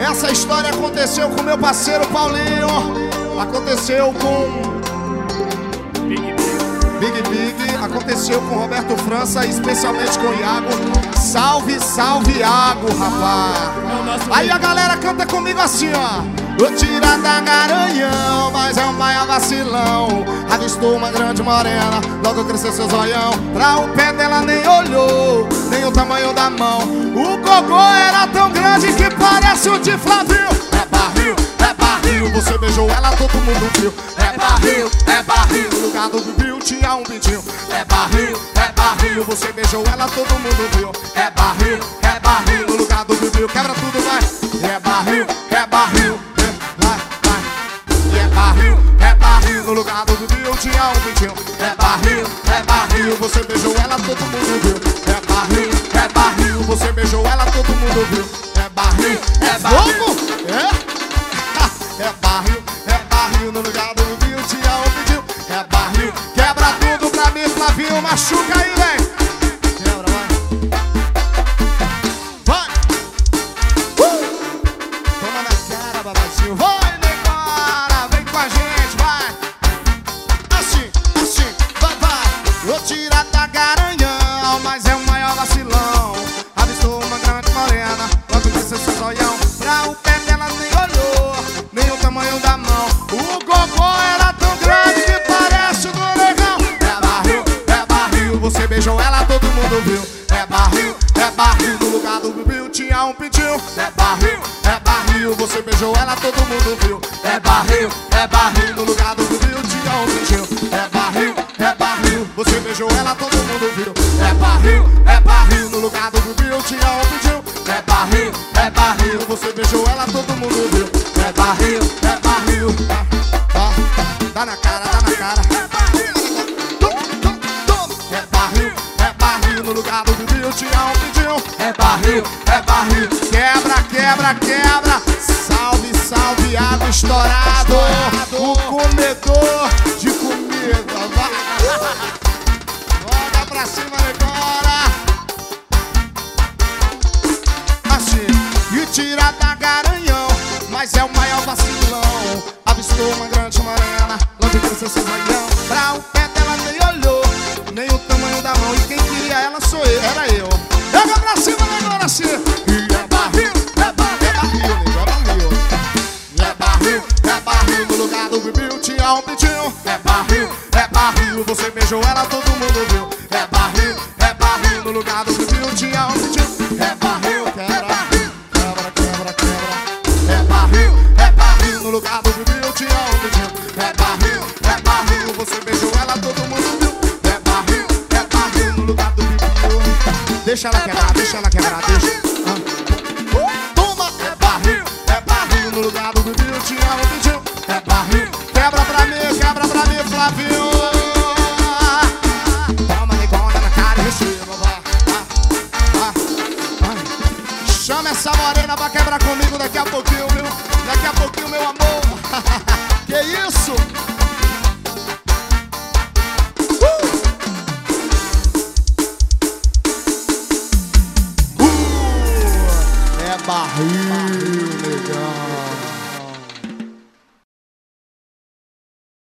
Essa história aconteceu com meu parceiro Paulinho. Aconteceu com Big, aconteceu com Roberto França, especialmente com Iago. Salve, salve, Iago, rapaz. Aí a galera canta comigo assim, ó. O tira da Garanhão, mas é um maior vacilão. Avistou uma grande morena, logo cresceu seu zoião. Pra o pé dela nem olhou, nem o tamanho da mão. O gogô era tão grande que parece o de Flavio. É barril, você beijou ela, todo mundo viu. É barril, no lugar do Bibiu tinha um pintinho. É barril, você beijou ela, todo mundo viu. É barril, no lugar do Bibiu, quebra tudo, vai. É barril, vai. E é barril, no lugar do Bibiu tinha um pintinho. É barril, você beijou ela, todo mundo viu. É barril, você beijou ela, todo mundo viu. É barril, é barril, no lugar do Bibiu tinha um pintinho. É barril, quebra tudo pra mim, Flavinho, machuca aí, vem. Quebra, vai. Toma na cara, babadinho, vai, negora, vem com a gente, vai. Assim, vai. Vou tirar da Garanhão, mas é o maior vacilão. Avistou uma grande morena, logo cresceu seu zoião. Pra o pé dela nem olhou, nem o tamanho da mão. O gogô era tão grande que parece do negão. É barril, você beijou ela, todo mundo viu. É barril, no lugar do Bibiu tinha um pintinho. É barril, você beijou ela, todo mundo viu. É barril, no lugar do Bibiu tinha um pintinho. É barril, você beijou ela, todo mundo viu. É barril, no lugar do Bibiu tinha um pintinho. É barril, você beijou ela, todo mundo viu. É barril, dá na cara. É barril, no lugar do Bibiu tinha um pintinho. É barril, quebra. Salve, Iago estourado. O comedor de comida, vai. Joga pra cima agora. Assim, e tira da Garanhão, mas é o maior vacilão. Avistou uma grande morena, longe cresceu seu zoião. Pra o pé dela nem olhou, nem o tamanho da mão. E quem queria ela era eu. Joga pra cima agora assim. E é barril, é barril, no lugar do Bibiu tinha um pintinho. É barril, você beijou ela, todo mundo viu. É barril, no lugar do Bibiu tinha um pintinho. É barril, quebra. É barril, no lugar do Bibiu tinha um pintinho. É barril, você beijou ela, todo mundo viu. É barril, no lugar do Bibiu. Deixa ela quebrar, deixa. Toma! É barril, no lugar do Bibiu tinha um pintinho. É barril, quebra pra mim, Flavinho. Toma negona na cara e receba, vai. Chama essa morena pra quebrar comigo daqui a pouquinho, viu? Daqui a pouquinho, meu amor. Que isso?